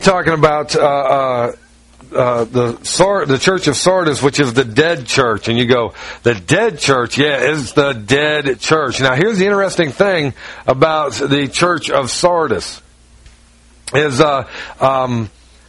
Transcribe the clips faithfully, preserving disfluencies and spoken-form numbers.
Talking about uh, uh, uh, the Sard- the Church of Sardis, which is the dead church, and you go, the dead church, yeah, is the dead church. Now, here's the interesting thing about the Church of Sardis is uh, um,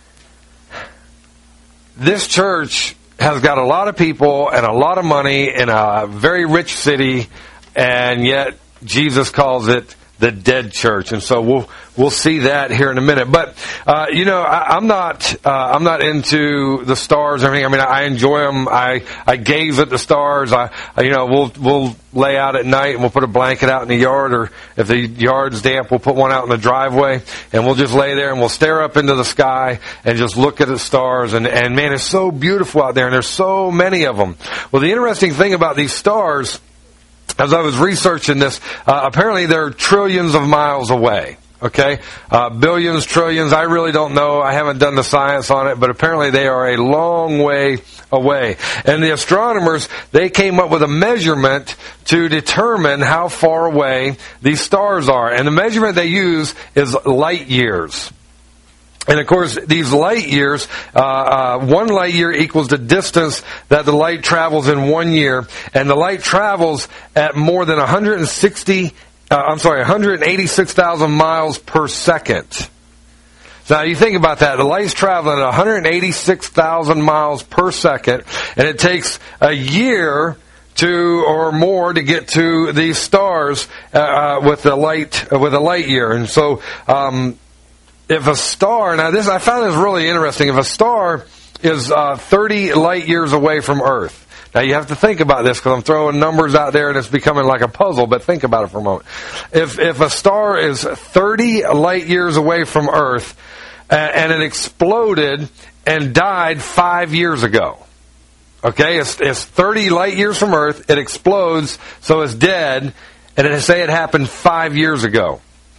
this church has got a lot of people and a lot of money in a very rich city, and yet Jesus calls it the dead church, and so we'll we'll see that here in a minute. But uh, you know, I, I'm not uh, I'm not into the stars or anything. I mean, I enjoy them. I I gaze at the stars. I, I you know we'll we'll lay out at night and we'll put a blanket out in the yard, or if the yard's damp, we'll put one out in the driveway, and we'll just lay there and we'll stare up into the sky and just look at the stars. And and man, it's so beautiful out there, and there's so many of them. Well, the interesting thing about these stars, as I was researching this, uh, apparently they're trillions of miles away. Okay? Uh, billions, trillions, I really don't know. I haven't done the science on it, but apparently they are a long way away. And the astronomers, they came up with a measurement to determine how far away these stars are. And the measurement they use is light years. And of course, these light years, uh, uh, one light year equals the distance that the light travels in one year, and the light travels at more than one hundred sixty, uh, I'm sorry, one hundred eighty-six thousand miles per second. So now you think about that. The light's traveling at one hundred eighty-six thousand miles per second, and it takes a year to or more to get to these stars uh, with the light uh, with a light year, and so. Um, If a star, now this, I found this really interesting. If a star is uh, thirty light years away from Earth, now you have to think about this because I'm throwing numbers out there and it's becoming like a puzzle, but think about it for a moment. If, if a star is thirty light years away from Earth and, and it exploded and died five years ago, okay, it's, it's thirty light years from Earth, it explodes, so it's dead, and it, say it happened five years ago.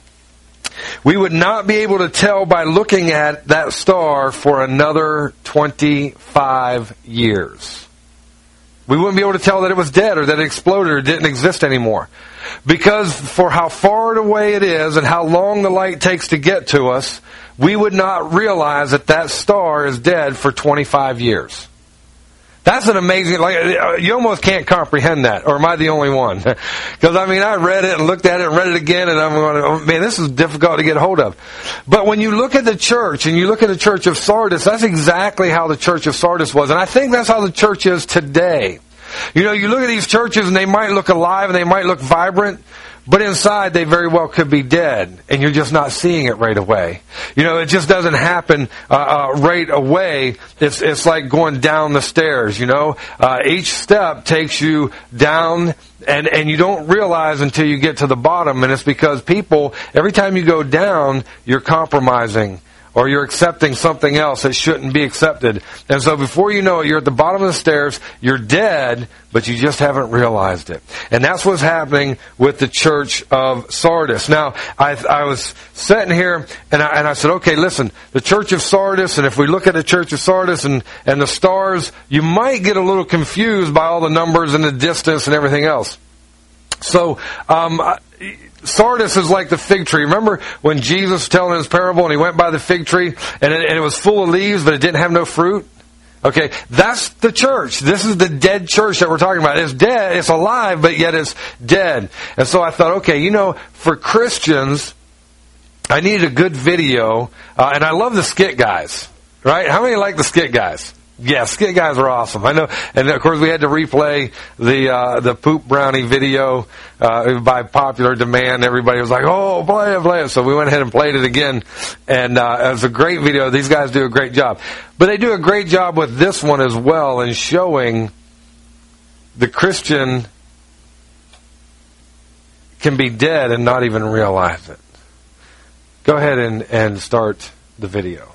We would not be able to tell by looking at that star for another twenty-five years. We wouldn't be able to tell that it was dead or that it exploded or didn't exist anymore. Because for how far away it is and how long the light takes to get to us, we would not realize that that star is dead for twenty-five years. That's an amazing, like, you almost can't comprehend that, or am I the only one? Because, I mean, I read it and looked at it and read it again, and I'm going, oh, man, this is difficult to get hold of. But when you look at the church, and you look at the Church of Sardis, that's exactly how the Church of Sardis was. And I think that's how the church is today. You know, you look at these churches, and they might look alive, and they might look vibrant, but inside they very well could be dead, and you're just not seeing it right away. You know, it just doesn't happen uh, uh, right away. It's it's like going down the stairs, you know. Uh, each step takes you down, and, and you don't realize until you get to the bottom, and it's because people, every time you go down, you're compromising. Or you're accepting something else that shouldn't be accepted. And so before you know it, you're at the bottom of the stairs, you're dead, but you just haven't realized it. And that's what's happening with the Church of Sardis. Now, I, I was sitting here, and I, and I said, okay, listen, the Church of Sardis, and if we look at the Church of Sardis and, and the stars, you might get a little confused by all the numbers and the distance and everything else. So, um... Sardis is like the fig tree. Remember when Jesus was telling his parable and he went by the fig tree and it, and it was full of leaves but it didn't have no fruit? Okay, that's the church. This is the dead church that we're talking about. It's dead, it's alive, but yet it's dead. And so I thought, okay, you know, for Christians, I needed a good video, uh, and I love the skit guys, right? How many like the skit guys? Yeah, skit guys are awesome. I know, and of course we had to replay the uh, the poop brownie video uh, by popular demand. Everybody was like, "Oh, play it, play it!" So we went ahead and played it again, and uh, it was a great video. These guys do a great job, but they do a great job with this one as well in showing the Christian can be dead and not even realize it. Go ahead and, and start the video.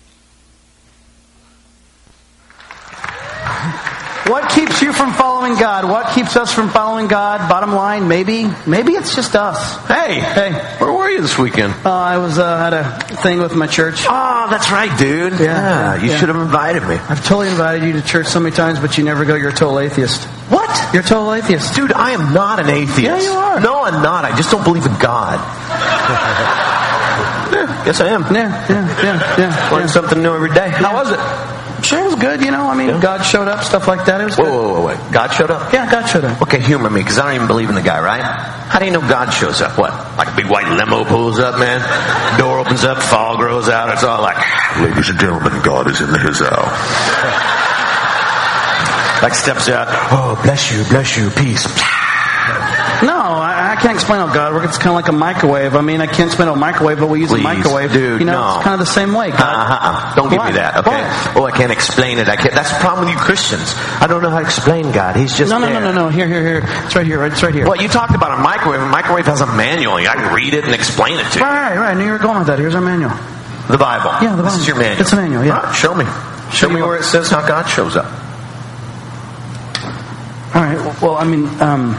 What keeps you from following God? What keeps us from following God? Bottom line, maybe, maybe it's just us. Hey, hey, where were you this weekend? Uh, I was uh, at a thing with my church. Oh, that's right, dude. Yeah, yeah you yeah. should have invited me. I've totally invited you to church so many times, but you never go. You're a total atheist. What? You're a total atheist, dude. I am not an atheist. Yeah, you are. No, I'm not. I just don't believe in God. Yeah, guess I am. Yeah, yeah, yeah, yeah. Learn yeah. something new every day. How was it? Sure, it was good, you know. I mean, Yeah. God showed up, stuff like that. It was Whoa, good. whoa, whoa, wait. God showed up? Yeah, God showed up. Okay, humor me, because I don't even believe in the guy, right? How do you know God shows up? What? Like a big white limo pulls up, man? Door opens up, fog grows out. It's all like, ladies and gentlemen, God is in his house. Like steps out. Oh, bless you, bless you, peace. No, I, I can't explain how God works. It's kind of like a microwave. I mean, I can't explain how a microwave, but we use Please, a microwave. dude, you know, no. it's kind of the same way. God, Uh-huh. Don't give Why? me that, okay? Why? Oh, I can't explain it. I can't. That's the problem with you Christians. I don't know how to explain God. He's just No, no, there. no, no, no. Here, here, here. It's right here. It's right here. Well, you talked about a microwave. A microwave has a manual. I can read it and explain it to you. Right, right, right. I knew you were going with that. Here's our manual. The Bible. Yeah, the This Bible. is your manual. It's a manual, yeah. All right, show me. Show you me what. where it says how God shows up. All right. Well, I mean, um,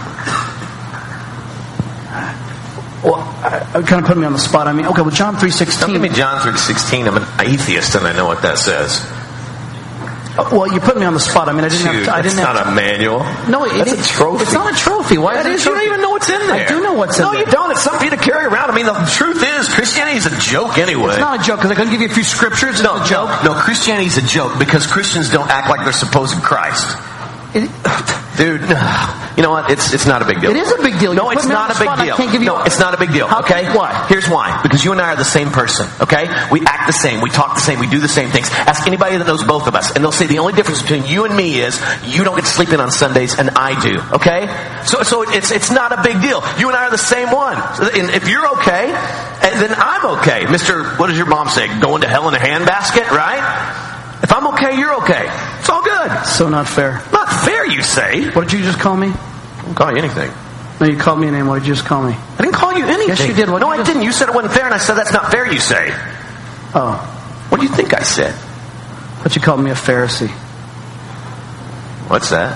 well, I, I kind of put me on the spot. I mean, okay. Well, John three Don't sixteen. give me John three sixteen. I'm an atheist and I know what that says. Well, you put me on the spot. I mean, I didn't Dude, have. To, I that's didn't have. not a manual. To, no, it, that's it, a trophy. It's not a trophy. Why That is is. it a You don't trophy? even know what's in there. I do know what's in no, there. No, you don't. It's something to carry around. I mean, the truth is, Christianity is a joke anyway. It's not a joke because I couldn't give you a few scriptures. It's no, a joke. No, no, Christianity is a joke because Christians don't act like they're supposed Christ. It, Dude, you know what? It's it's not a big deal. It is a big deal. No, You it's put me not on a the big spot, I deal. can't give you- No, it's not a big deal. How- Okay? why? Here's why. Because you and I are the same person. Okay? We act the same. We talk the same. We do the same things. Ask anybody that knows both of us, and they'll say the only difference between you and me is you don't get to sleep in on Sundays, and I do. Okay? So so it's it's not a big deal. You and I are the same one. And if you're okay, and then I'm okay. Mister, what does your mom say? Going to hell in a handbasket, right? If I'm okay, you're okay. It's all good. So not fair. Not fair, you say. What did you just call me? I don't call you anything. No, you called me a name. What did you just call me? I didn't call you anything. Yes, you did. What no, did you I just- didn't. You said it wasn't fair, and I said that's not fair, you say. Oh, What do you think I said? but you called me a Pharisee. What's that?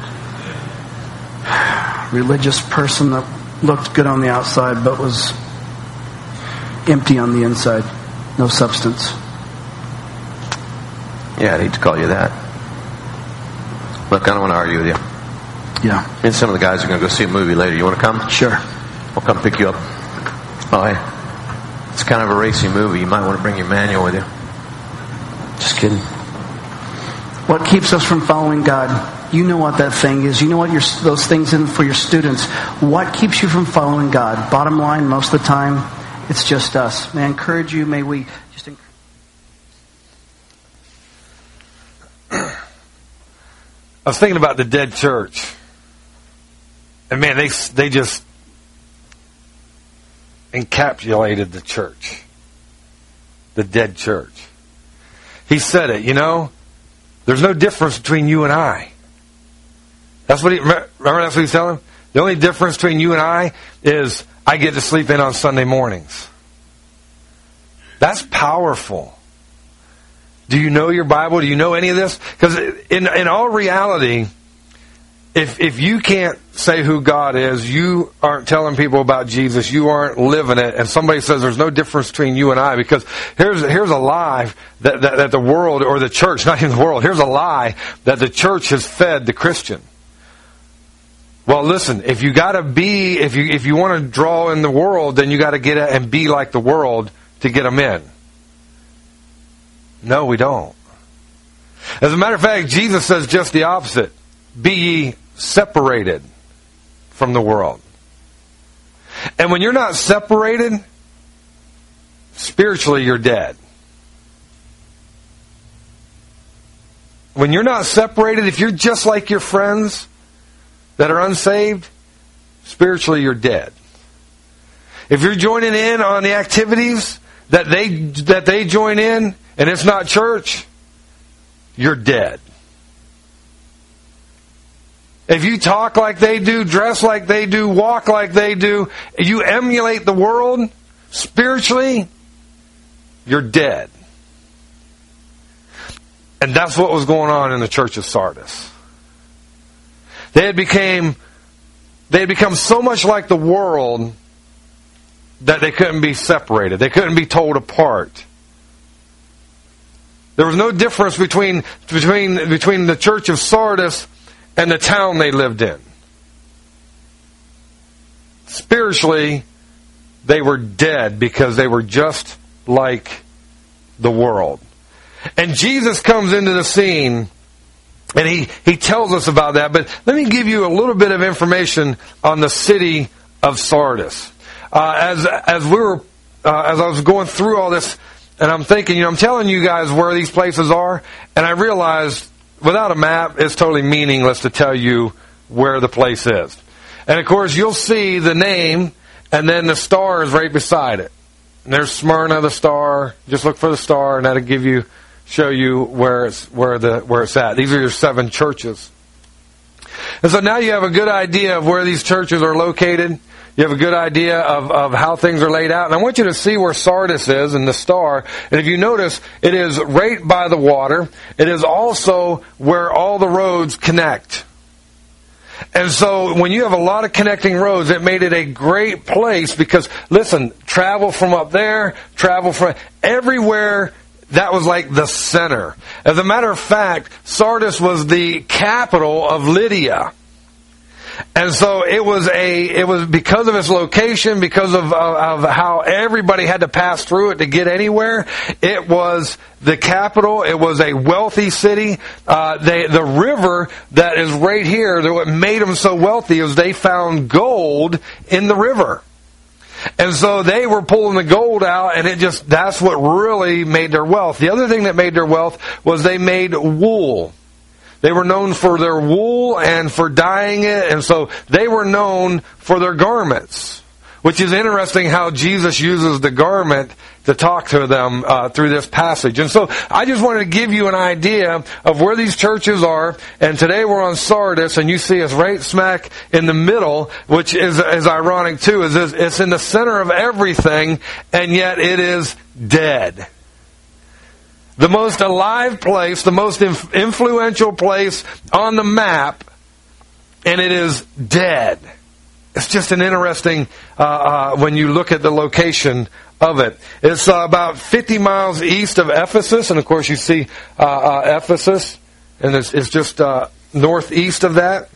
Religious person that looked good on the outside but was empty on the inside. No substance. Yeah, I'd hate to call you that. Look, I don't want to argue with you. Yeah, Me and some of the guys are going to go see a movie later. You want to come? sure. We'll come pick you up. Oh, hey. It's kind of a racy movie. You might want to bring your manual with you. Just kidding. What keeps us from following God? You know what that thing is. You know what your, those things in for your students. What keeps you from following God? Bottom line, most of the time, it's just us. May I encourage you, may we just encourage I was thinking about the dead church. And man, they they just encapsulated the church. The dead church. He said it, you know, there's no difference between you and I. That's what he, remember that's what he's telling him? The only difference between you and I is I get to sleep in on Sunday mornings. That's powerful. Do you know your Bible? Do you know any of this? Because in in all reality, if if you can't say who God is, you aren't telling people about Jesus, you aren't living it, and somebody says there's no difference between you and I, because here's here's a lie that, that, that the world, or the church, not even the world, here's a lie that the church has fed the Christian. Well, listen, if you gotta be, if you if you want to draw in the world, then you gotta get it and be like the world to get them in. No, we don't. As a matter of fact, Jesus says just the opposite. Be ye separated from the world. And when you're not separated, spiritually you're dead. When you're not separated, if you're just like your friends that are unsaved, spiritually you're dead. If you're joining in on the activities that they that they join in, and it's not church, you're dead. If you talk like they do, dress like they do, walk like they do, you emulate the world, spiritually, you're dead. And that's what was going on in the church of Sardis. They had became, they had become so much like the world that they couldn't be separated. They couldn't be told apart. There was no difference between between between the church of Sardis and the town they lived in. Spiritually, they were dead because they were just like the world. And Jesus comes into the scene, and he, he tells us about that. But let me give you a little bit of information on the city of Sardis. Uh, as as we were uh, as I was going through all this, and I'm thinking, you know, I'm telling you guys where these places are, and I realized without a map, it's totally meaningless to tell you where the place is. And of course, you'll see the name, and then the star is right beside it. And there's Smyrna, the star. Just look for the star, and that'll give you, show you where it's where the where it's at. These are your seven churches. And so now you have a good idea of where these churches are located. You have a good idea of, of how things are laid out. And I want you to see where Sardis is and the star. And if you notice, it is right by the water. It is also where all the roads connect. And so when you have a lot of connecting roads, it made it a great place because, listen, travel from up there, travel from everywhere. That was like the center. As a matter of fact, Sardis was the capital of Lydia. And so it was a, it was because of its location, because of, of, of how everybody had to pass through it to get anywhere. It was the capital. It was a wealthy city. Uh, they, the river that is right here, that what made them so wealthy is they found gold in the river. And so they were pulling the gold out, and it just, that's what really made their wealth. The other thing that made their wealth was they made wool. They were known for their wool and for dyeing it, and so they were known for their garments, which is interesting how Jesus uses the garment to talk to them uh, through this passage. And so I just wanted to give you an idea of where these churches are, and today we're on Sardis, and you see us right smack in the middle, which is, is ironic too, is it's in the center of everything, and yet it is dead. The most alive place, the most inf- influential place on the map, and it is dead. It's just an interesting, uh, uh, when you look at the location of it. It's uh, about fifty miles east of Ephesus, and of course you see uh, uh, Ephesus, and it's, it's just uh, northeast of that.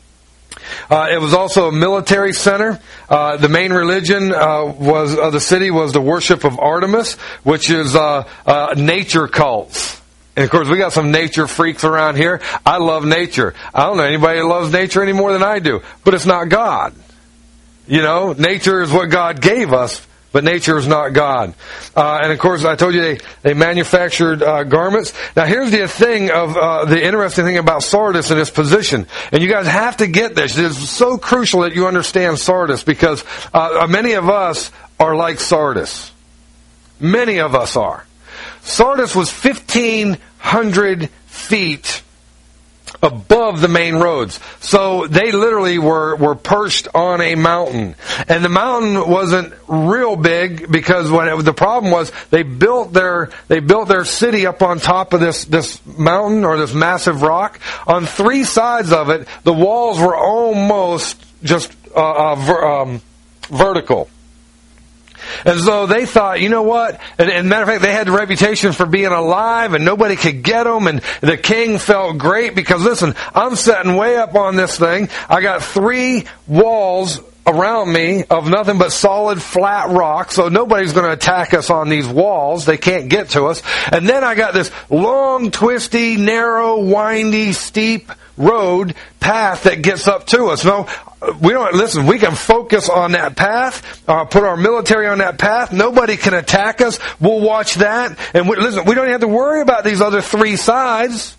Uh, it was also a military center. Uh, the main religion uh, was of the city was the worship of Artemis, which is uh, uh, nature cults. And of course, we got some nature freaks around here. I love nature. I don't know anybody that loves nature any more than I do, but it's not God. You know, nature is what God gave us, but nature is not God. Uh, and of course, I told you they, they manufactured uh, garments. Now here's the thing of, uh, the interesting thing about Sardis and its position. And you guys have to get this. It's so crucial that you understand Sardis because uh, many of us are like Sardis. Many of us are. Sardis was fifteen hundred feet above the main roads. So they literally were, were perched on a mountain. And the mountain wasn't real big because what it, the problem was they built their they built their city up on top of this, this mountain or this massive rock. On three sides of it, the walls were almost just uh, uh, ver, um, vertical. And so they thought, you know what? And, and matter of fact, they had the reputation for being alive and nobody could get them. And the king felt great because, listen, I'm sitting way up on this thing. I got three walls around me of nothing but solid flat rock. So nobody's going to attack us on these walls. They can't get to us. And then I got this long, twisty, narrow, windy, steep road path that gets up to us. No, we don't, listen, we can focus on that path, uh, put our military on that path. Nobody can attack us. We'll watch that. And we, listen, we don't have to worry about these other three sides.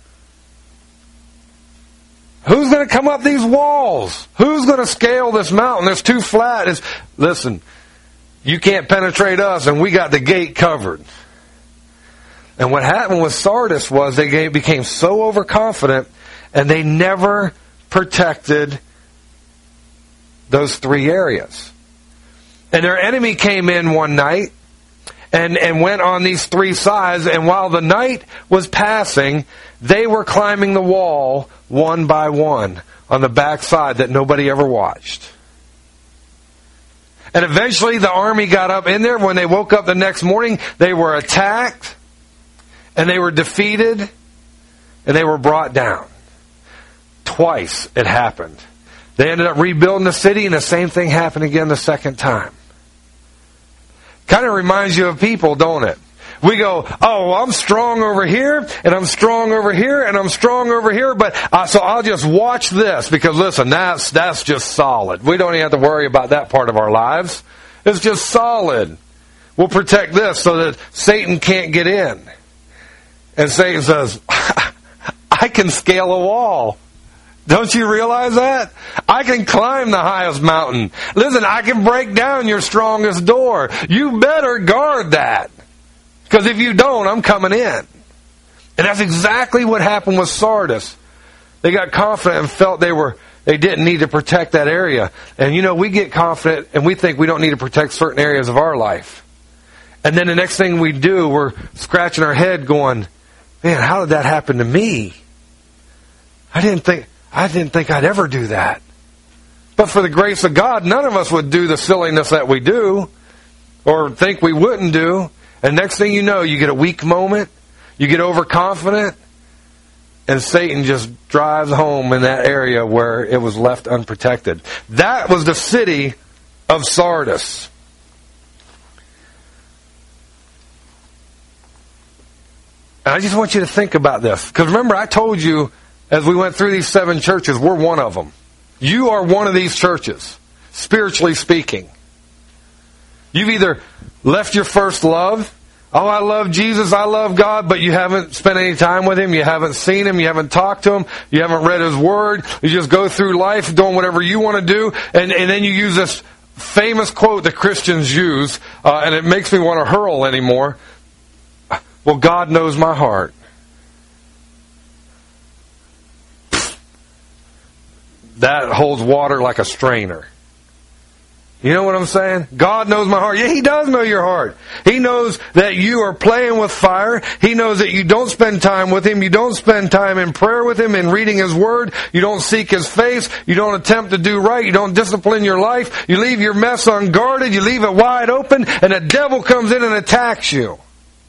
Who's going to come up these walls? Who's going to scale this mountain? It's too flat. It's, listen, you can't penetrate us and we got the gate covered. And what happened with Sardis was they became so overconfident and they never protected those three areas. And their enemy came in one night and, and went on these three sides. And while the night was passing, they were climbing the wall one by one on the back side that nobody ever watched. And eventually the army got up in there. When they woke up the next morning, they were attacked and they were defeated and they were brought down. Twice it happened. They ended up rebuilding the city, and the same thing happened again the second time. Kind of reminds you of people, don't it? We go, oh, I'm strong over here, and I'm strong over here, and I'm strong over here, but uh, so I'll just watch this, because listen, that's that's just solid. We don't even have to worry about that part of our lives. It's just solid. We'll protect this so that Satan can't get in. And Satan says, I can scale a wall. Don't you realize that? I can climb the highest mountain. Listen, I can break down your strongest door. You better guard that. Because if you don't, I'm coming in. And that's exactly what happened with Sardis. They got confident and felt they were they didn't need to protect that area. And you know, we get confident and we think we don't need to protect certain areas of our life. And then the next thing we do, we're scratching our head going, man, how did that happen to me? I didn't think I didn't think I'd ever do that. But for the grace of God, none of us would do the silliness that we do or think we wouldn't do. And next thing you know, you get a weak moment, you get overconfident, and Satan just drives home in that area where it was left unprotected. That was the city of Sardis. And I just want you to think about this. Because remember, I told you as we went through these seven churches, we're one of them. You are one of these churches, spiritually speaking. You've either left your first love. Oh, I love Jesus, I love God, but you haven't spent any time with Him. You haven't seen Him. You haven't talked to Him. You haven't read His Word. You just go through life doing whatever you want to do. And, and then you use this famous quote that Christians use, uh, and it makes me want to hurl anymore. Well, God knows my heart. That holds water like a strainer. You know what I'm saying? God knows my heart. Yeah, He does know your heart. He knows that you are playing with fire. He knows that you don't spend time with Him. You don't spend time in prayer with Him and reading His Word. You don't seek His face. You don't attempt to do right. You don't discipline your life. You leave your mess unguarded. You leave it wide open, and the devil comes in and attacks you.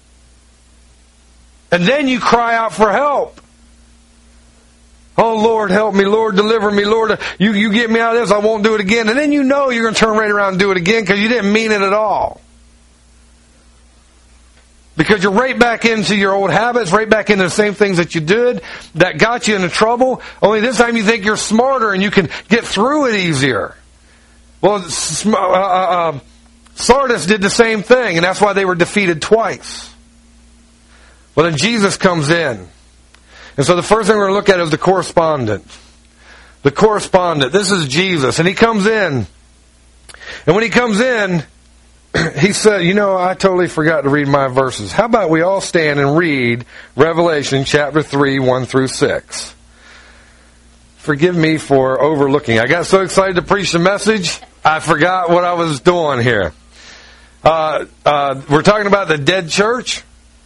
And then you cry out for help. Oh, Lord, help me. Lord, deliver me. Lord, you, you get me out of this. I won't do it again. And then you know you're going to turn right around and do it again because you didn't mean it at all. Because you're right back into your old habits, right back into the same things that you did that got you into trouble. Only this time you think you're smarter and you can get through it easier. Well, uh, uh, Sardis did the same thing, and that's why they were defeated twice. Well, then Jesus comes in. And so the first thing we're going to look at is the correspondent. The correspondent. This is Jesus. And He comes in. And when He comes in, He said, you know, I totally forgot to read my verses. How about we all stand and read Revelation chapter three, one through six. Forgive me for overlooking. I got so excited to preach the message, I forgot what I was doing here. Uh, uh, we're talking about the dead church.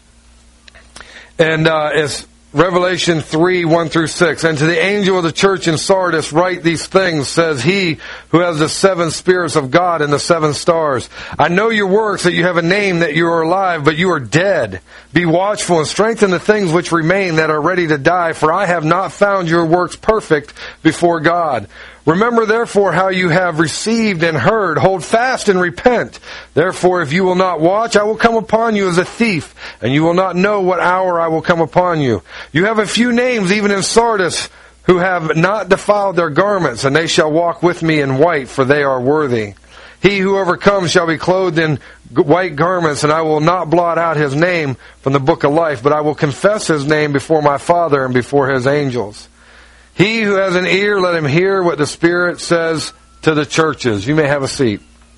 And uh, it's Revelation three, one through six. And to the angel of the church in Sardis write these things, says He who has the seven spirits of God and the seven stars. I know your works, that you have a name, that you are alive, but you are dead. Be watchful and strengthen the things which remain that are ready to die, for I have not found your works perfect before God. Remember therefore how you have received and heard. Hold fast and repent. Therefore, if you will not watch, I will come upon you as a thief, and you will not know what hour I will come upon you. You have a few names, even in Sardis, who have not defiled their garments, and they shall walk with me in white, for they are worthy. He who overcomes shall be clothed in white garments, and I will not blot out his name from the book of life, but I will confess his name before my Father and before His angels. He who has an ear, let him hear what the Spirit says to the churches. You may have a seat.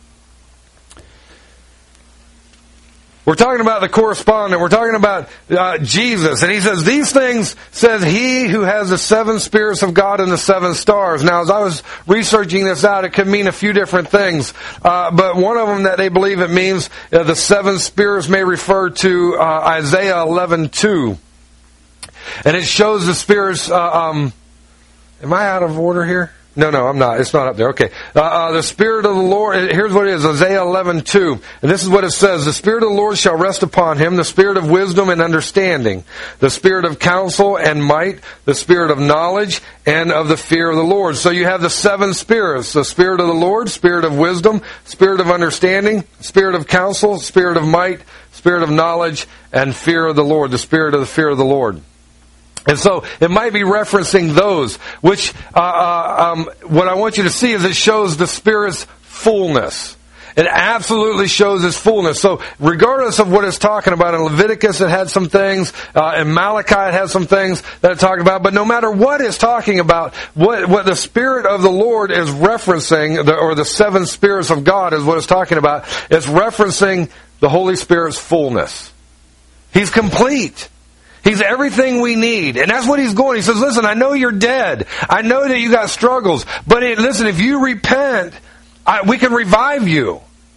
We're talking about the correspondent. We're talking about uh, Jesus. And He says, these things says He who has the seven spirits of God and the seven stars. Now, as I was researching this out, it could mean a few different things. Uh, but one of them that they believe it means, uh, the seven spirits may refer to uh, Isaiah eleven two. And it shows the spirits... Uh, um, Am I out of order here? No, no, I'm not. It's not up there. Okay. Uh, uh, the Spirit of the Lord, here's what it is, Isaiah eleven two. And this is what it says. The Spirit of the Lord shall rest upon him, the Spirit of wisdom and understanding, the Spirit of counsel and might, the Spirit of knowledge and of the fear of the Lord. So you have the seven spirits. The Spirit of the Lord, Spirit of wisdom, Spirit of understanding, Spirit of counsel, Spirit of might, Spirit of knowledge, and fear of the Lord. The Spirit of the fear of the Lord. And so it might be referencing those, which uh, uh, um, what I want you to see is it shows the Spirit's fullness. It absolutely shows His fullness. So regardless of what it's talking about, in Leviticus it had some things, uh, in Malachi it has some things that it talked about, but no matter what it's talking about, what, what the Spirit of the Lord is referencing, the, or the seven spirits of God is what it's talking about, it's referencing the Holy Spirit's fullness. He's complete. He's everything we need. And that's what He's going. He says, listen, I know you're dead. I know that you got struggles. But it, listen, if you repent, I, we can revive you.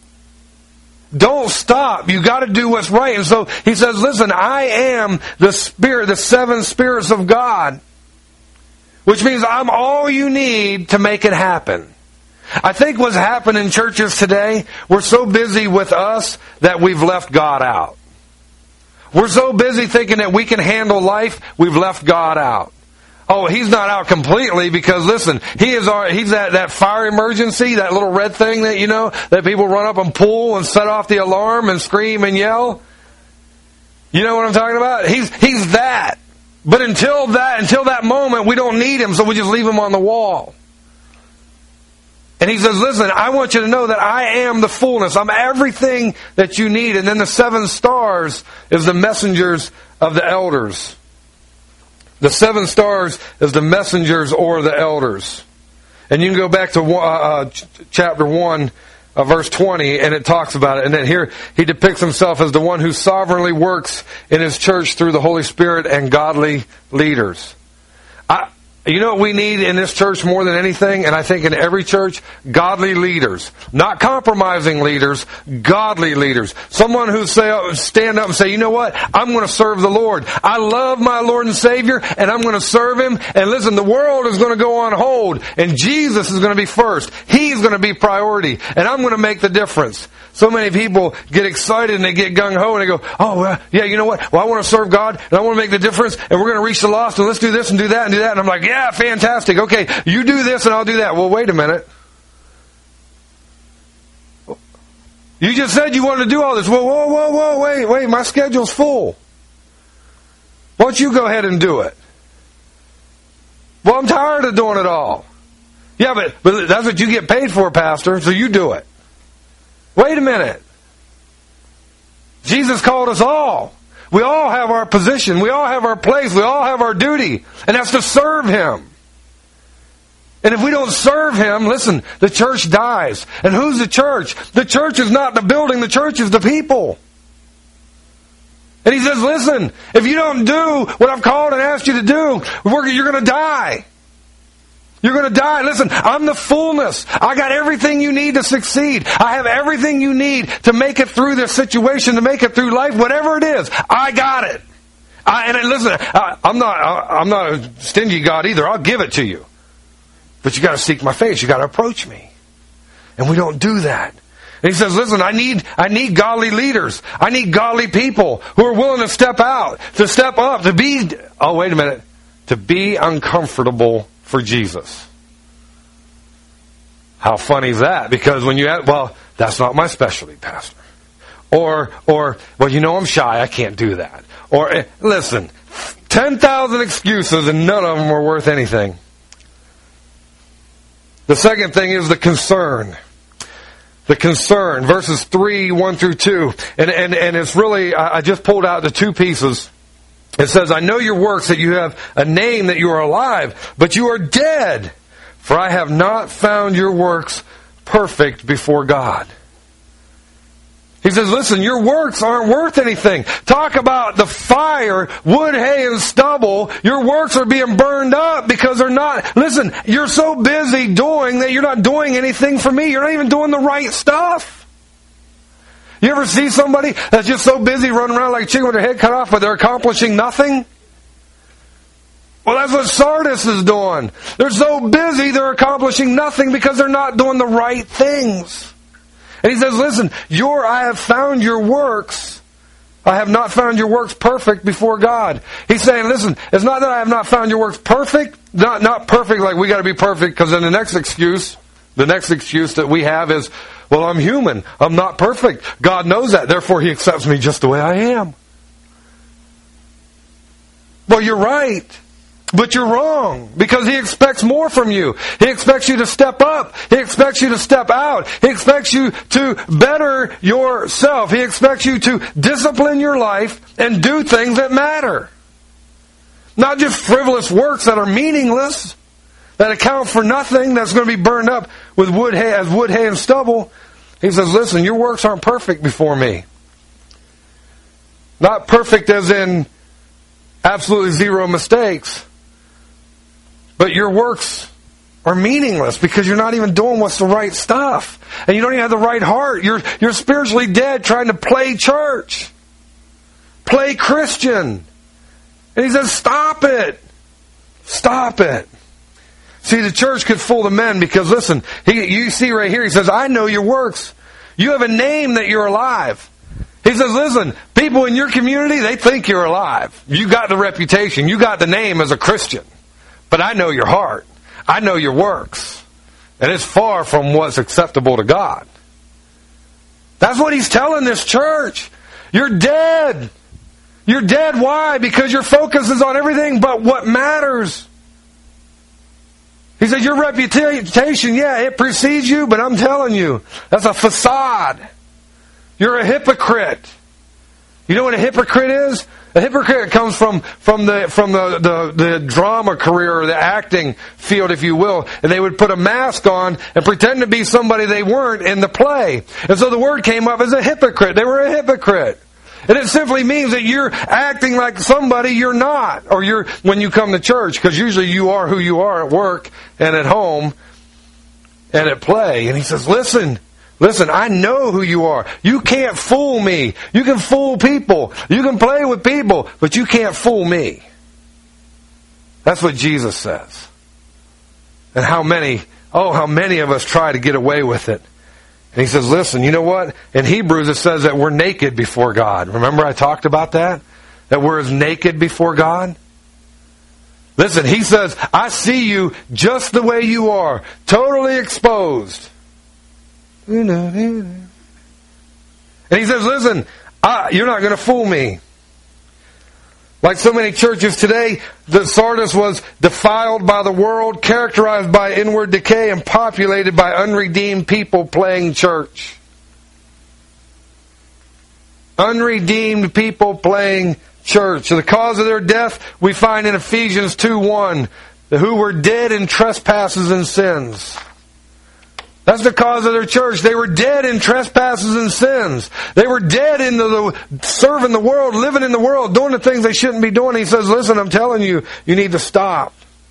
Don't stop. You got to do what's right. And so He says, listen, I am the Spirit, the seven spirits of God. Which means I'm all you need to make it happen. I think what's happened in churches today, we're so busy with us that we've left God out. We're so busy thinking that we can handle life, we've left God out. Oh, He's not out completely because, listen, He is our, He's that, that fire emergency, that little red thing that, you know, that people run up and pull and set off the alarm and scream and yell. You know what I'm talking about? He's, He's that. But until that, until that moment, we don't need Him, so we just leave Him on the wall. And He says, listen, I want you to know that I am the fullness. I'm everything that you need. And then the seven stars is the messengers of the elders. The seven stars is the messengers or the elders. And you can go back to uh, chapter one, uh, verse twenty, and it talks about it. And then here He depicts Himself as the one who sovereignly works in His church through the Holy Spirit and godly leaders. I... You know what we need in this church more than anything, and I think in every church? Godly leaders. Not compromising leaders, godly leaders. Someone who say, stand up and say, you know what? I'm going to serve the Lord. I love my Lord and Savior, and I'm going to serve Him. And listen, the world is going to go on hold, and Jesus is going to be first. He's going to be priority, and I'm going to make the difference. So many people get excited and they get gung-ho and they go, oh, well, yeah, you know what? Well, I want to serve God and I want to make the difference and we're going to reach the lost and let's do this and do that and do that. And I'm like, yeah, fantastic. Okay, you do this and I'll do that. Well, wait a minute. You just said you wanted to do all this. Whoa, whoa, whoa, whoa, wait, wait, my schedule's full. Why don't you go ahead and do it? Well, I'm tired of doing it all. Yeah, but, but that's what you get paid for, Pastor, so you do it. Wait a minute. Jesus called us all. We all have our position. We all have our place. We all have our duty. And that's to serve Him. And if we don't serve Him, listen, the church dies. And who's the church? The church is not the building. The church is the people. And He says, listen, if you don't do what I've called and asked you to do, you're going to die. You're going to die. Listen, I'm the fullness. I got everything you need to succeed. I have everything you need to make it through this situation, to make it through life, whatever it is. I got it. I, and listen, I, I'm not, I, I'm not a stingy God either. I'll give it to you. But you got to seek my face. You got to approach me. And we don't do that. And He says, listen, I need, I need godly leaders. I need godly people who are willing to step out, to step up, to be, oh, wait a minute, to be uncomfortable for Jesus. How funny is that? Because when you ask, well, that's not my specialty, Pastor. Or, or, well, you know I'm shy, I can't do that. Or, listen, ten thousand excuses and none of them are worth anything. The second thing is the concern. The concern, verses three, one through two. And, and, and it's really, I just pulled out the two pieces. It says, I know your works, that you have a name, that you are alive, but you are dead. For I have not found your works perfect before God. He says, listen, your works aren't worth anything. Talk about the fire, wood, hay, and stubble. Your works are being burned up because they're not, listen, you're so busy doing that you're not doing anything for me. You're not even doing the right stuff. You ever see somebody that's just so busy running around like a chicken with their head cut off, but they're accomplishing nothing? Well, that's what Sardis is doing. They're so busy, they're accomplishing nothing because they're not doing the right things. And he says, listen, your, I have found your works. I have not found your works perfect before God. He's saying, listen, it's not that I have not found your works perfect. Not, not perfect like we got to be perfect, because then the next excuse, the next excuse that we have is, well, I'm human. I'm not perfect. God knows that. Therefore, He accepts me just the way I am. Well, you're right. But you're wrong, because He expects more from you. He expects you to step up. He expects you to step out. He expects you to better yourself. He expects you to discipline your life and do things that matter. Not just frivolous works that are meaningless, that account for nothing, that's going to be burned up with wood, hay, as wood, hay, and stubble. He says, listen, your works aren't perfect before me. Not perfect as in absolutely zero mistakes. But your works are meaningless because you're not even doing what's the right stuff. And you don't even have the right heart. You're, you're spiritually dead trying to play church. Play Christian. And he says, stop it. Stop it. See, the church could fool the men because, listen, he, you see right here, he says, I know your works. You have a name that you're alive. He says, listen, people in your community, they think you're alive. You got the reputation. You got the name as a Christian. But I know your heart. I know your works. And it's far from what's acceptable to God. That's what he's telling this church. You're dead. You're dead. Why? Because your focus is on everything but what matters. He said, your reputation, yeah, it precedes you, but I'm telling you, that's a facade. You're a hypocrite. You know what a hypocrite is? A hypocrite comes from, from the from the, the, the drama career or the acting field, if you will. And they would put a mask on and pretend to be somebody they weren't in the play. And so the word came up as a hypocrite. They were a hypocrite. And it simply means that you're acting like somebody you're not. Or you're when you come to church, because usually you are who you are at work and at home and at play. And he says, listen, listen, I know who you are. You can't fool me. You can fool people. You can play with people, but you can't fool me. That's what Jesus says. And how many, oh, how many of us try to get away with it. And he says, listen, you know what? In Hebrews it says that we're naked before God. Remember I talked about that? That we're as naked before God? Listen, he says, I see you just the way you are. Totally exposed. And he says, listen, I, you're not going to fool me. Like so many churches today, the Sardis was defiled by the world, characterized by inward decay, and populated by unredeemed people playing church. Unredeemed people playing church. So the cause of their death we find in Ephesians two one, who were dead in trespasses and sins. That's the cause of their church. They were dead in trespasses and sins. They were dead in the, the serving the world, living in the world, doing the things they shouldn't be doing. He says, listen, I'm telling you, you need to stop.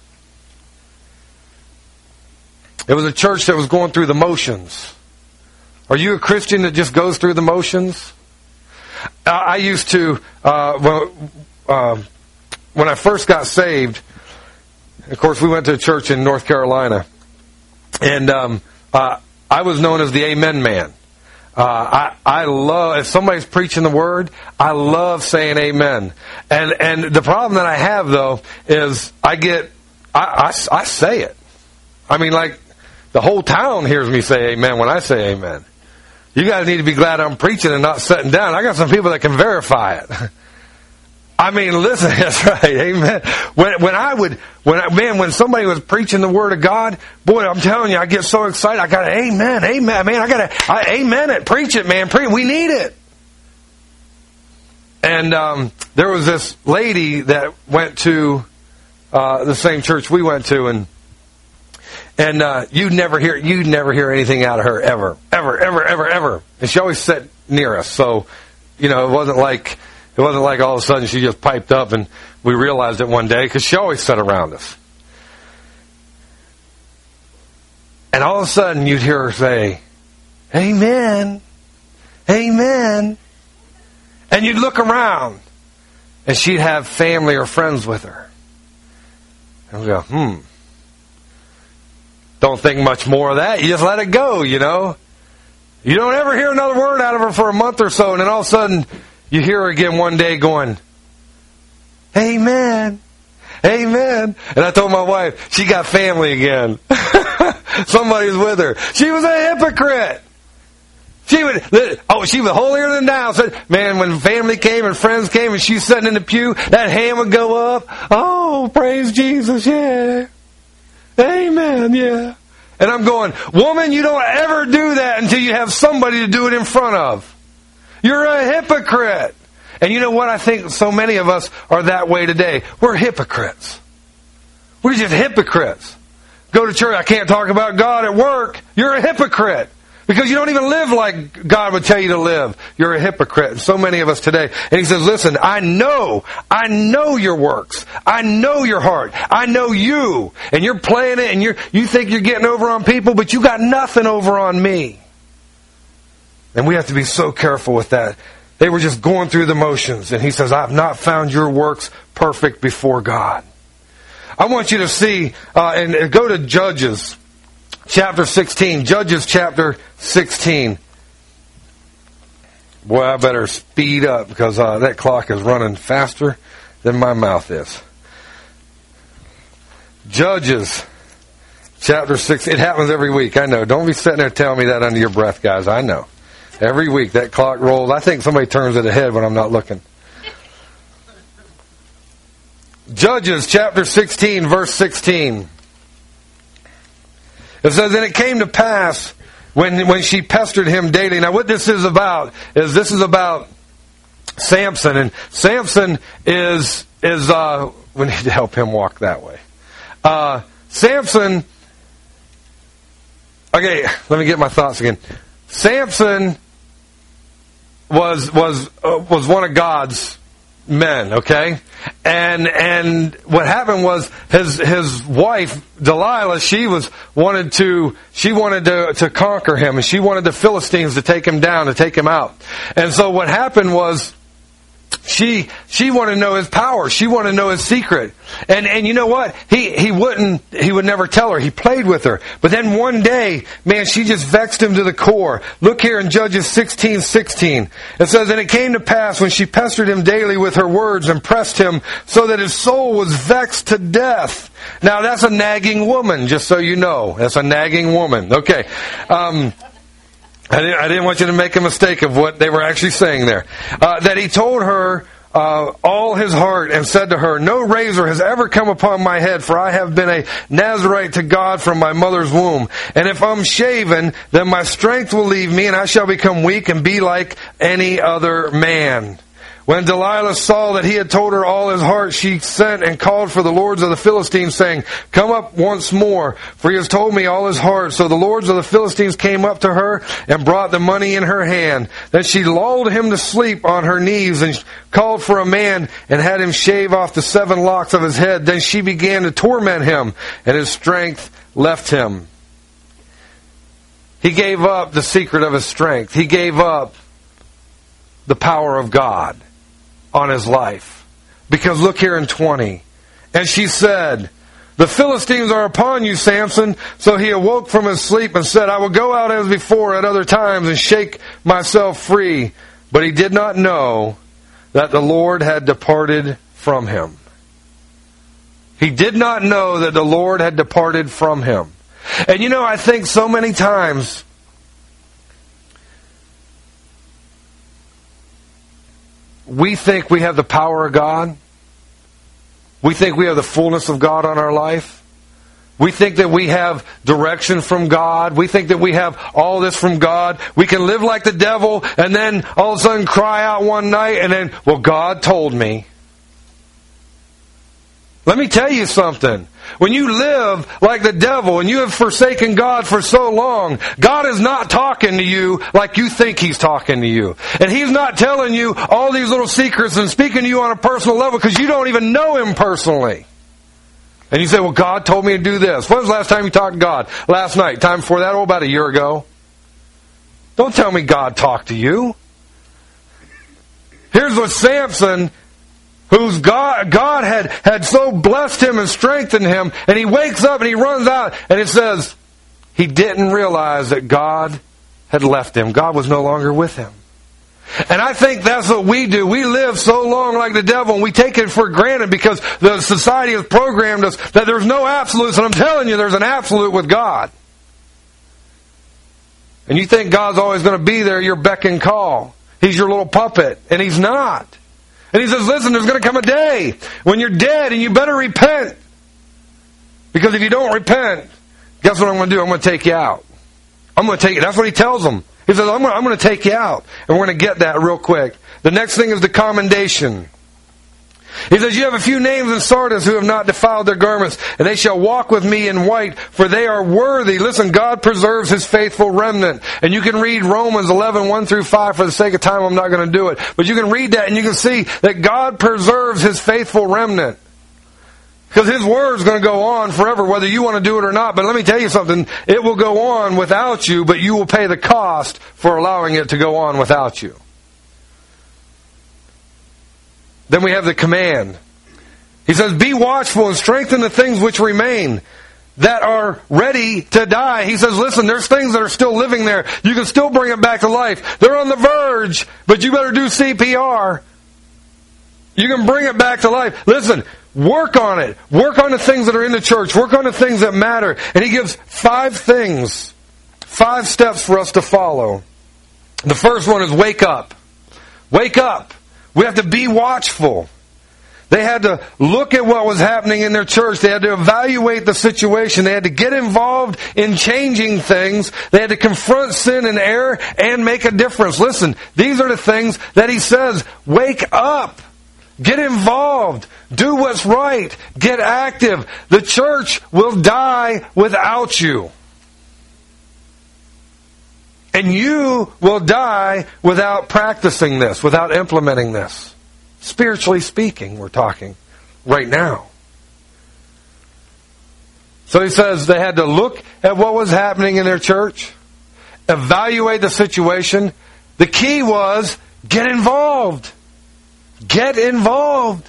It was a church that was going through the motions. Are you a Christian that just goes through the motions? I, I used to, uh, when, uh, when I first got saved, of course, we went to a church in North Carolina. And, um, Uh, I was known as the Amen man. Uh, I, I love, if somebody's preaching the Word, I love saying Amen. And and the problem that I have, though, is I get, I, I, I say it. I mean, like, the whole town hears me say Amen when I say Amen. You guys need to be glad I'm preaching and not sitting down. I got some people that can verify it. I mean, listen, that's right, amen. When when I would, when I, man, when somebody was preaching the Word of God, boy, I'm telling you, I get so excited. I got to, amen, amen, man, I got to, I, amen it, preach it, man, preach. We need it. And um, there was this lady that went to uh, the same church we went to, and and uh, you'd never hear, you'd never hear anything out of her ever, ever, ever, ever, ever. And she always sat near us, so you know, it wasn't like. It wasn't like all of a sudden she just piped up and we realized it one day, because she always sat around us. And all of a sudden you'd hear her say, Amen, Amen. And you'd look around and she'd have family or friends with her. I go, hmm. Don't think much more of that. You just let it go, you know. You don't ever hear another word out of her for a month or so, and then all of a sudden you hear her again one day going, amen, amen. And I told my wife, she got family again. Somebody's with her. She was a hypocrite. She would, oh, she was holier than thou. Said, man, when family came and friends came and she's sitting in the pew, that hand would go up. Oh, praise Jesus, yeah. Amen, yeah. And I'm going, woman, you don't ever do that until you have somebody to do it in front of. You're a hypocrite. And you know what? I think so many of us are that way today. We're hypocrites. We're just hypocrites. Go to church, I can't talk about God at work. You're a hypocrite. Because you don't even live like God would tell you to live. You're a hypocrite. And so many of us today. And he says, listen, I know, I know your works. I know your heart. I know you. And you're playing it and you're, you think you're getting over on people, but you got nothing over on me. And we have to be so careful with that. They were just going through the motions. And he says, I have not found your works perfect before God. I want you to see, uh, and go to Judges. Chapter sixteen, Judges chapter sixteen. Boy, I better speed up because uh, that clock is running faster than my mouth is. Judges chapter six. It happens every week, I know. Don't be sitting there telling me that under your breath, guys. I know. Every week that clock rolls. I think somebody turns it ahead when I'm not looking. Judges chapter sixteen, verse sixteen. It says, and it came to pass when when she pestered him daily. Now what this is about is this is about Samson. And Samson is, is uh, we need to help him walk that way. Uh, Samson, okay, let me get my thoughts again. Samson was, was, uh, was one of God's men, okay? And and what happened was his his wife Delilah, she was wanted to she wanted to to conquer him, and she wanted the Philistines to take him down, to take him out. And so what happened was She she wanted to know his power. She wanted to know his secret. And and you know what? He he wouldn't he would never tell her. He played with her. But then one day, man, she just vexed him to the core. Look here in Judges sixteen sixteen. It says, and it came to pass when she pestered him daily with her words and pressed him so that his soul was vexed to death. Now that's a nagging woman, just so you know. That's a nagging woman. Okay. Um I didn't, I didn't want you to make a mistake of what they were actually saying there. Uh, that he told her uh, all his heart and said to her, no razor has ever come upon my head, for I have been a Nazarite to God from my mother's womb. And if I'm shaven, then my strength will leave me, and I shall become weak and be like any other man. When Delilah saw that he had told her all his heart, she sent and called for the lords of the Philistines, saying, come up once more, for he has told me all his heart. So the lords of the Philistines came up to her and brought the money in her hand. Then she lulled him to sleep on her knees and called for a man and had him shave off the seven locks of his head. Then she began to torment him, and his strength left him. He gave up the secret of his strength. He gave up the power of God on his life. Because look here in twenty. And she said, the Philistines are upon you, Samson. So he awoke from his sleep and said, I will go out as before at other times and shake myself free. But he did not know that the Lord had departed from him. He did not know that the Lord had departed from him. And you know, I think so many times we think we have the power of God. We think we have the fullness of God on our life. We think that we have direction from God. We think that we have all this from God. We can live like the devil and then all of a sudden cry out one night and then, well, God told me. Let me tell you something. When you live like the devil and you have forsaken God for so long, God is not talking to you like you think He's talking to you. And He's not telling you all these little secrets and speaking to you on a personal level because you don't even know Him personally. And you say, well, God told me to do this. When was the last time you talked to God? Last night. Time before that? Oh, about a year ago. Don't tell me God talked to you. Here's what Samson whose God, God had, had so blessed him and strengthened him, and he wakes up and he runs out, and it says he didn't realize that God had left him. God was no longer with him. And I think that's what we do. We live so long like the devil, and we take it for granted because the society has programmed us that there's no absolutes. And I'm telling you, there's an absolute with God. And you think God's always going to be there, your beck and call. He's your little puppet, and He's not. And He says, listen, there's going to come a day when you're dead, and you better repent. Because if you don't repent, guess what I'm going to do? I'm going to take you out. I'm going to take you. That's what He tells them. He says, I'm going, I'm going to take you out. And we're going to get that real quick. The next thing is the commendation. He says, you have a few names in Sardis who have not defiled their garments, and they shall walk with me in white, for they are worthy. Listen, God preserves His faithful remnant. And you can read Romans eleven, one through five. For the sake of time, I'm not going to do it. But you can read that, and you can see that God preserves His faithful remnant. Because His Word is going to go on forever, whether you want to do it or not. But let me tell you something. It will go on without you, but you will pay the cost for allowing it to go on without you. Then we have the command. He says, be watchful and strengthen the things which remain, that are ready to die. He says, listen, there's things that are still living there. You can still bring it back to life. They're on the verge, but you better do C P R. You can bring it back to life. Listen, work on it. Work on the things that are in the church. Work on the things that matter. And he gives five things, five steps for us to follow. The first one is wake up. Wake up. We have to be watchful. They had to look at what was happening in their church. They had to evaluate the situation. They had to get involved in changing things. They had to confront sin and error and make a difference. Listen, these are the things that he says. Wake up. Get involved. Do what's right. Get active. The church will die without you. And you will die without practicing this, without implementing this. Spiritually speaking, we're talking right now. So he says they had to look at what was happening in their church, evaluate the situation. The key was get involved. Get involved.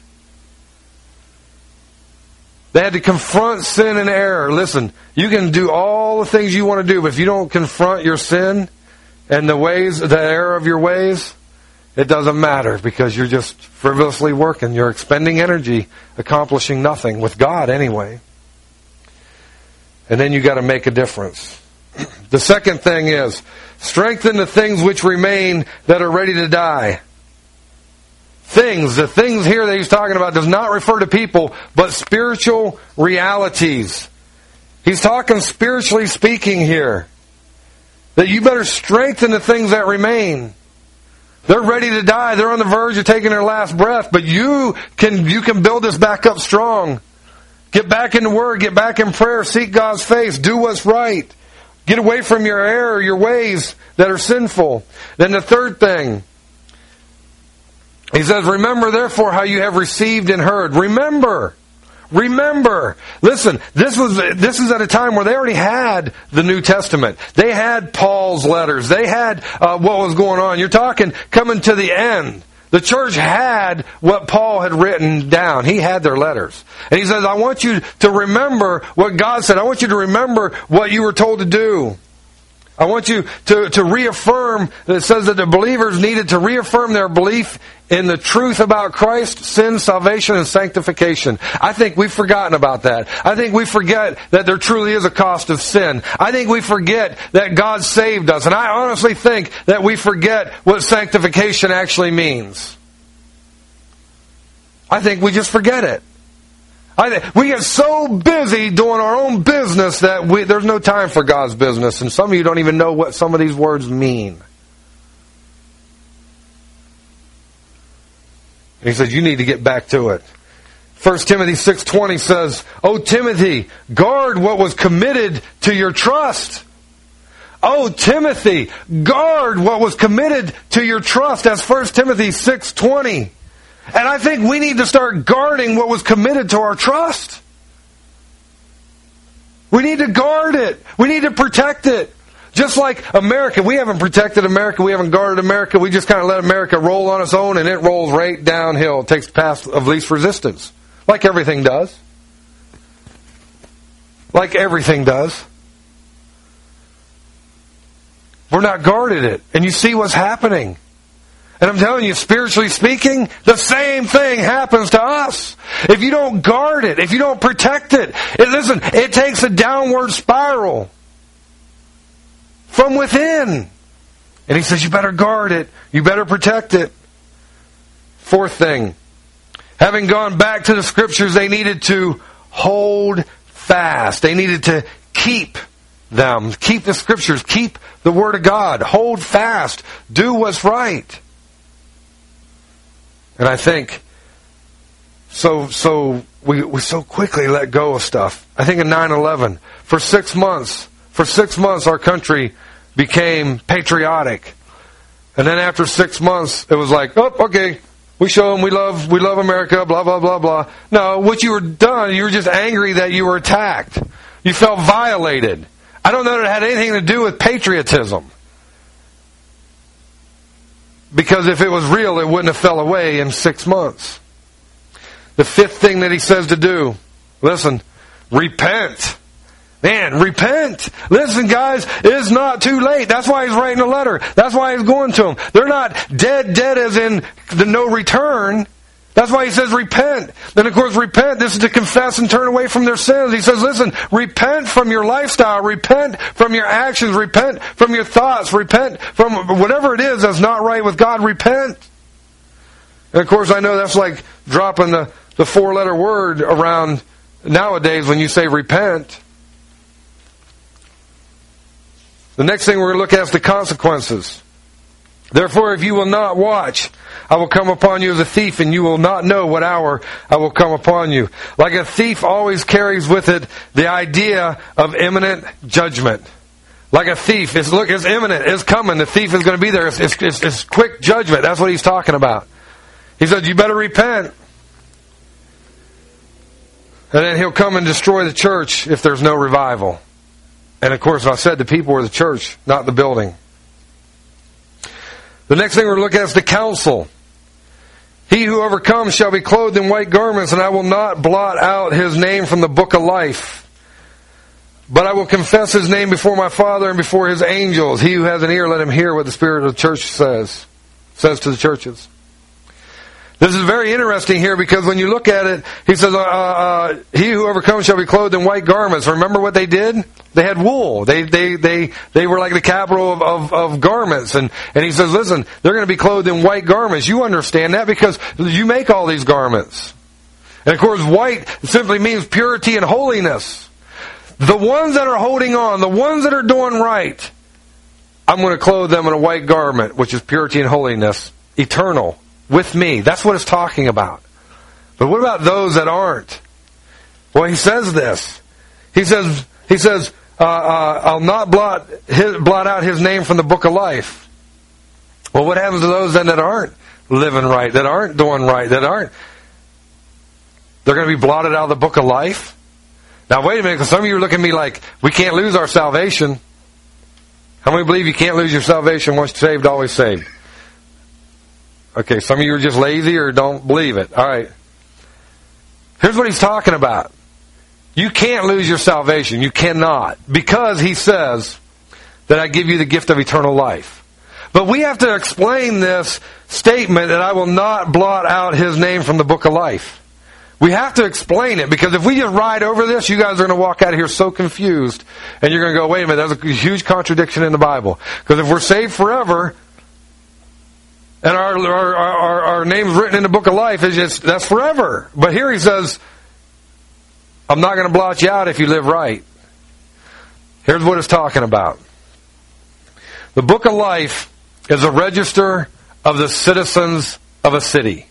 They had to confront sin and error. Listen, you can do all the things you want to do, but if you don't confront your sin and the ways, the error of your ways, it doesn't matter because you're just frivolously working. You're expending energy, accomplishing nothing with God anyway. And then you got to make a difference. The second thing is strengthen the things which remain that are ready to die. Things, the things here that he's talking about does not refer to people, but spiritual realities. He's talking spiritually speaking here. That you better strengthen the things that remain. They're ready to die. They're on the verge of taking their last breath. But you can you can build this back up strong. Get back in the Word. Get back in prayer. Seek God's face. Do what's right. Get away from your error, your ways that are sinful. Then the third thing, he says, remember therefore how you have received and heard. Remember. Remember. Listen, this was this is at a time where they already had the New Testament. They had Paul's letters. They had uh, what was going on. You're talking coming to the end. The church had what Paul had written down. He had their letters. And he says, I want you to remember what God said. I want you to remember what you were told to do. I want you to, to reaffirm, that it says that the believers needed to reaffirm their belief in the truth about Christ, sin, salvation, and sanctification. I think we've forgotten about that. I think we forget that there truly is a cost of sin. I think we forget that God saved us. And I honestly think that we forget what sanctification actually means. I think we just forget it. I think we get so busy doing our own business that we, there's no time for God's business. And some of you don't even know what some of these words mean. And he says, you need to get back to it. First Timothy six twenty says, O Timothy, guard what was committed to your trust. Oh, Timothy, guard what was committed to your trust. That's First Timothy six twenty. And I think we need to start guarding what was committed to our trust. We need to guard it. We need to protect it. Just like America, we haven't protected America, we haven't guarded America, we just kind of let America roll on its own, and it rolls right downhill. It takes the path of least resistance. Like everything does. Like everything does. We're not guarded it. And you see what's happening. And I'm telling you, spiritually speaking, the same thing happens to us. If you don't guard it, if you don't protect it, it listen, it takes a downward spiral from within. And he says, you better guard it. You better protect it. Fourth thing, having gone back to the Scriptures, they needed to hold fast. They needed to keep them. Keep the Scriptures. Keep the Word of God. Hold fast. Do what's right. And I think so so we, we so quickly let go of stuff. I think in nine eleven, for six months, for six months our country became patriotic. And then after six months, it was like, oh, okay, we show them we love we love America, blah, blah, blah, blah. No, what you were done, you were just angry that you were attacked. You felt violated. I don't know that it had anything to do with patriotism. Because if it was real, it wouldn't have fell away in six months. The fifth thing that he says to do, listen, repent. Man, repent. Listen, guys, it's not too late. That's why he's writing a letter. That's why he's going to them. They're not dead, dead as in the no return. That's why he says repent. Then, of course, repent. This is to confess and turn away from their sins. He says, listen, repent from your lifestyle. Repent from your actions. Repent from your thoughts. Repent from whatever it is that's not right with God. Repent. And, of course, I know that's like dropping the, the four-letter word around nowadays when you say repent. The next thing we're going to look at is the consequences. Therefore, if you will not watch, I will come upon you as a thief, and you will not know what hour I will come upon you. Like a thief always carries with it the idea of imminent judgment. Like a thief, it's look, it's imminent, it's coming. The thief is going to be there. It's, it's, it's, it's quick judgment. That's what he's talking about. He said, you better repent. And then he'll come and destroy the church if there's no revival. And of course, I said the people were the church, not the building. The next thing we're looking at is the counsel. He who overcomes shall be clothed in white garments, and I will not blot out his name from the book of life. But I will confess his name before my Father and before his angels. He who has an ear, let him hear what the Spirit of the church says, says to the churches. This is very interesting here because when you look at it, he says, uh, uh, he who overcomes shall be clothed in white garments. Remember what they did? They had wool. They they they they were like the capital of, of, of garments. And, and he says, listen, they're going to be clothed in white garments. You understand that because you make all these garments. And of course, white simply means purity and holiness. The ones that are holding on, the ones that are doing right, I'm going to clothe them in a white garment, which is purity and holiness, eternal. With me. That's what it's talking about. But what about those that aren't? Well, he says this. He says, he says, uh, uh, I'll not blot his, blot out his name from the book of life. Well, what happens to those then that aren't living right, that aren't doing right, that aren't? They're going to be blotted out of the book of life? Now, wait a minute, because some of you are looking at me like, we can't lose our salvation. How many believe you can't lose your salvation? Once saved, always saved? Okay, some of you are just lazy or don't believe it. All right. Here's what he's talking about. You can't lose your salvation. You cannot. Because he says that I give you the gift of eternal life. But we have to explain this statement that I will not blot out his name from the book of life. We have to explain it because if we just ride over this, you guys are going to walk out of here so confused. And you're going to go, wait a minute, there's a huge contradiction in the Bible. Because if we're saved forever, and our, our our our name's written in the book of life, is just that's forever. But here he says, I'm not going to blot you out if you live right. Here's what it's talking about. The book of life is a register of the citizens of a city.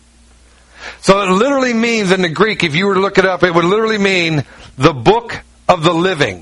So it literally means in the Greek, if you were to look it up, it would literally mean the book of the living.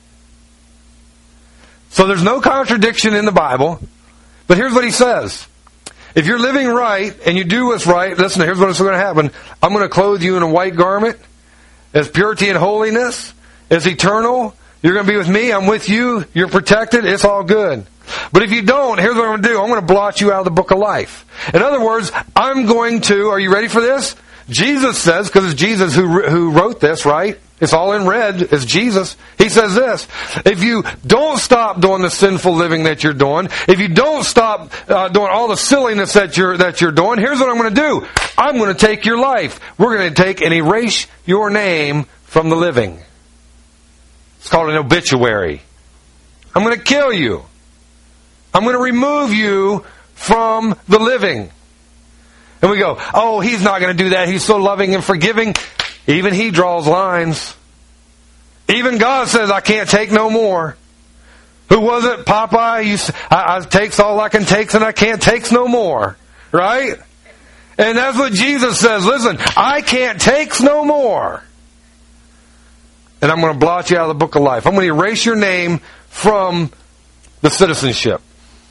So there's no contradiction in the Bible. But here's what he says. If you're living right and you do what's right, listen, here's what's going to happen. I'm going to clothe you in a white garment as purity and holiness, as eternal, You're going to be with me. I'm with you. You're protected. It's all good. But if you don't, here's what I'm going to do. I'm going to blot you out of the book of life. In other words, I'm going to, are you ready for this? Jesus says, because it's Jesus who who wrote this, right? It's all in red. It's Jesus. He says this: if you don't stop doing the sinful living that you're doing, if you don't stop uh, doing all the silliness that you're that you're doing, here's what I'm going to do. I'm going to take your life. We're going to take and erase your name from the living. It's called an obituary. I'm going to kill you. I'm going to remove you from the living. And we go, oh, he's not going to do that. He's so loving and forgiving. Even he draws lines. Even God says, I can't take no more. Who was it? Popeye? You, I, I takes all I can takes and I can't takes no more. Right? And that's what Jesus says. Listen, I can't takes no more. And I'm going to blot you out of the book of life. I'm going to erase your name from the citizenship.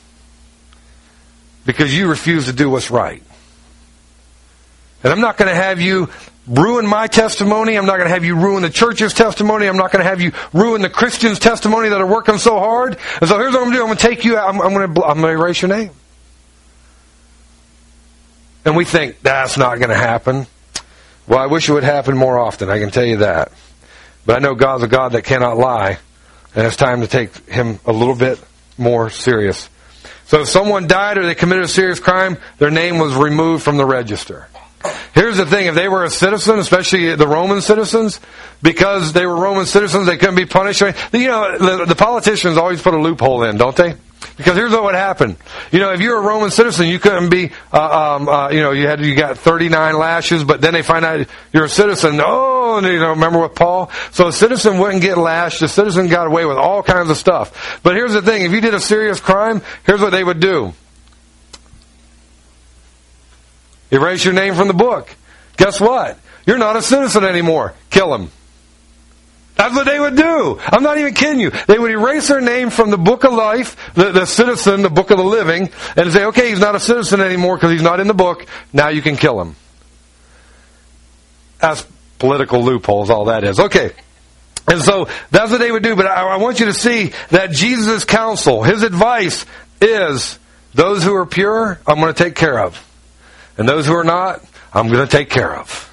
Because you refuse to do what's right. And I'm not going to have you ruin my testimony. I'm not going to have you ruin the church's testimony. I'm not going to have you ruin the Christians' testimony that are working so hard. And so here's what I'm going to do. I'm going to take you out. I'm, I'm going to, I'm going to erase your name. And we think that's not going to happen. Well, I wish it would happen more often. I can tell you that. But I know God's a God that cannot lie. And it's time to take Him a little bit more serious. So if someone died or they committed a serious crime, their name was removed from the register. Here's the thing, if they were a citizen, especially the Roman citizens, because they were Roman citizens, they couldn't be punished. You know, the, the politicians always put a loophole in, don't they? Because here's what would happen. You know, if you're a Roman citizen, you couldn't be, uh, um, uh, you know, you had you got thirty-nine lashes, but then they find out you're a citizen. Oh, and you know, remember with Paul? So a citizen wouldn't get lashed. A citizen got away with all kinds of stuff. But here's the thing, if you did a serious crime, here's what they would do. Erase your name from the book. Guess what? You're not a citizen anymore. Kill him. That's what they would do. I'm not even kidding you. They would erase their name from the book of life, the, the citizen, the book of the living, and say, okay, he's not a citizen anymore because he's not in the book. Now you can kill him. That's political loopholes, all that is. Okay. And so that's what they would do. But I, I want you to see that Jesus' counsel, His advice is, those who are pure, I'm going to take care of. And those who are not, I'm going to take care of.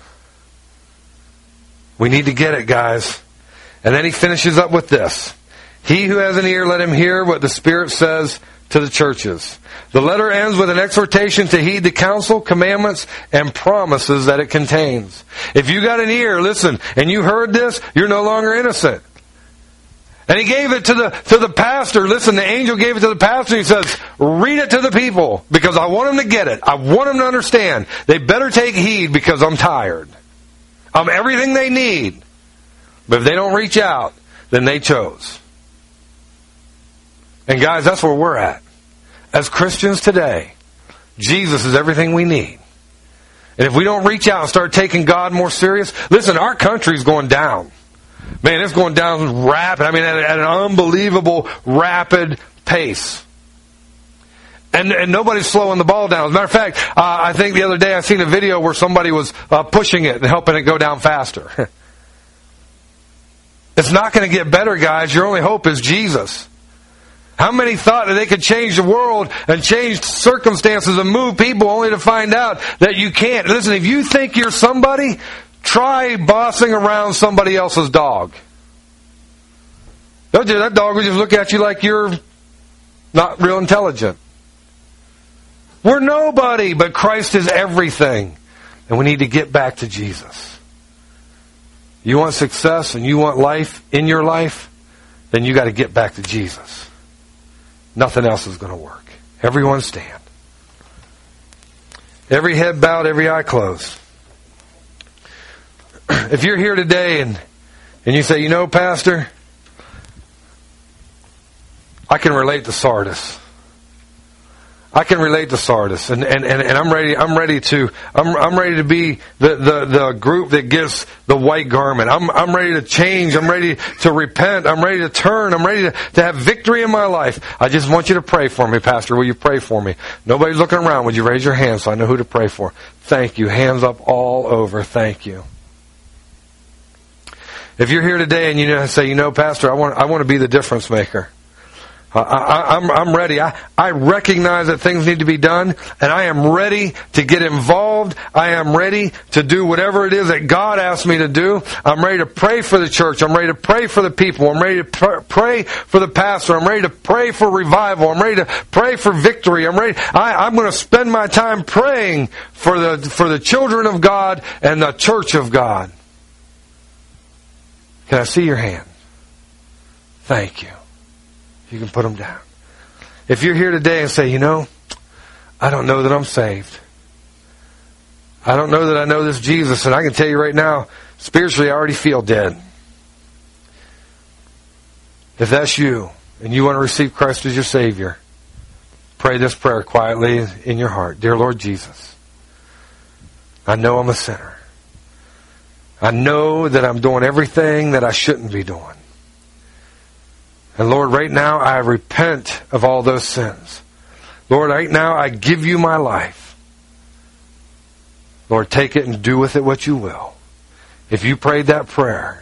We need to get it, guys. And then he finishes up with this. He who has an ear, let him hear what the Spirit says to the churches. The letter ends with an exhortation to heed the counsel, commandments, and promises that it contains. If you got an ear, listen, and you heard this, you're no longer innocent. And he gave it to the to the pastor. Listen, the angel gave it to the pastor. He says, read it to the people because I want them to get it. I want them to understand. They better take heed because I'm tired. I'm everything they need. But if they don't reach out, then they chose. And guys, that's where we're at. As Christians today, Jesus is everything we need. And if we don't reach out and start taking God more serious, listen, our country's going down. Man, it's going down rapid. I mean, at, at an unbelievable, rapid pace. And, and nobody's slowing the ball down. As a matter of fact, uh, I think the other day I seen a video where somebody was uh, pushing it and helping it go down faster. It's not going to get better, guys. Your only hope is Jesus. How many thought that they could change the world and change circumstances and move people only to find out that you can't? Listen, if you think you're somebody, try bossing around somebody else's dog. That dog will just look at you like you're not real intelligent. We're nobody, but Christ is everything. And we need to get back to Jesus. You want success and you want life in your life, then you got to get back to Jesus. Nothing else is going to work. Everyone stand. Every head bowed, every eye closed. If you're here today and, and you say, you know, Pastor, I can relate to Sardis. I can relate to Sardis, and, and, and, and I'm ready. I'm ready to. I'm I'm ready to be the, the, the group that gets the white garment. I'm I'm ready to change. I'm ready to repent. I'm ready to turn. I'm ready to, to have victory in my life. I just want you to pray for me, Pastor. Will you pray for me? Nobody's looking around. Would you raise your hand so I know who to pray for? Thank you. Hands up all over. Thank you. If you're here today and you know, say, you know, Pastor, I want I want to be the difference maker. I, I, I'm, I'm ready. I, I recognize that things need to be done, and I am ready to get involved. I am ready to do whatever it is that God asked me to do. I'm ready to pray for the church. I'm ready to pray for the people. I'm ready to pr- pray for the pastor. I'm ready to pray for revival. I'm ready to pray for victory. I'm ready. I, I'm going to spend my time praying for the for the children of God and the church of God. Can I see your hand? Thank you. You can put them down. If you're here today and say, you know, I don't know that I'm saved. I don't know that I know this Jesus. And I can tell you right now, spiritually, I already feel dead. If that's you, and you want to receive Christ as your Savior, pray this prayer quietly in your heart. Dear Lord Jesus, I know I'm a sinner. I know that I'm doing everything that I shouldn't be doing. And Lord, right now I repent of all those sins. Lord, right now I give you my life. Lord, take it and do with it what you will. If you prayed that prayer